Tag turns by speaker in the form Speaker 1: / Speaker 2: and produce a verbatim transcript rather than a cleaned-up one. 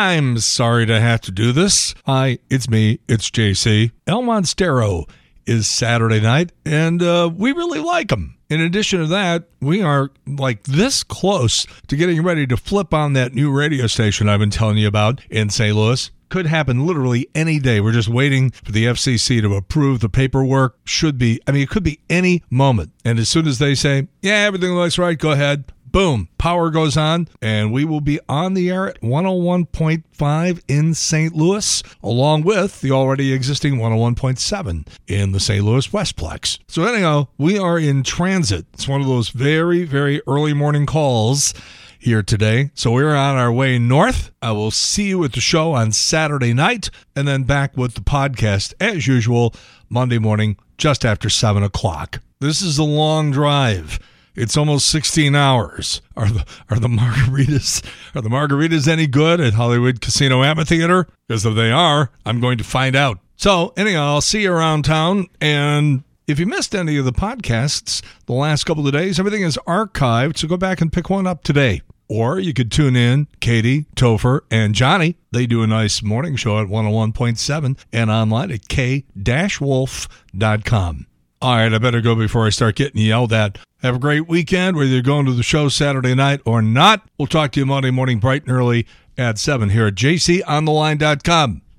Speaker 1: I'm sorry to have to do this. Hi, it's me. It's J C. El Monstero is Saturday night, and uh, we really like him. In addition to that, we are like this close to getting ready to flip on that new radio station I've been telling you about in Saint Louis. Could happen literally any day. We're just waiting for the F C C to approve the paperwork. Should be, I mean, it could be any moment. And as soon as they say, yeah, everything looks right, go ahead. Boom, power goes on, and we will be on the air at one oh one point five in Saint Louis, along with the already existing one oh one point seven in the Saint Louis Westplex. So anyhow, we are in transit. It's one of those very, very early morning calls here today. So we're on our way north. I will see you at the show on Saturday night, and then back with the podcast as usual Monday morning just after seven o'clock. This is a long drive. It's almost sixteen hours. Are the are the margaritas are the margaritas any good at Hollywood Casino Amphitheater? Because if they are, I'm going to find out. So anyhow, I'll see you around town. And if you missed any of the podcasts the last couple of days, everything is archived. So go back and pick one up today. Or you could tune in, Katie, Topher, and Johnny. They do a nice morning show at one oh one point seven and online at k dash wolf dot com. All right, I better go before I start getting yelled at. Have a great weekend, whether you're going to the show Saturday night or not. We'll talk to you Monday morning bright and early at seven here at j c on the line dot com.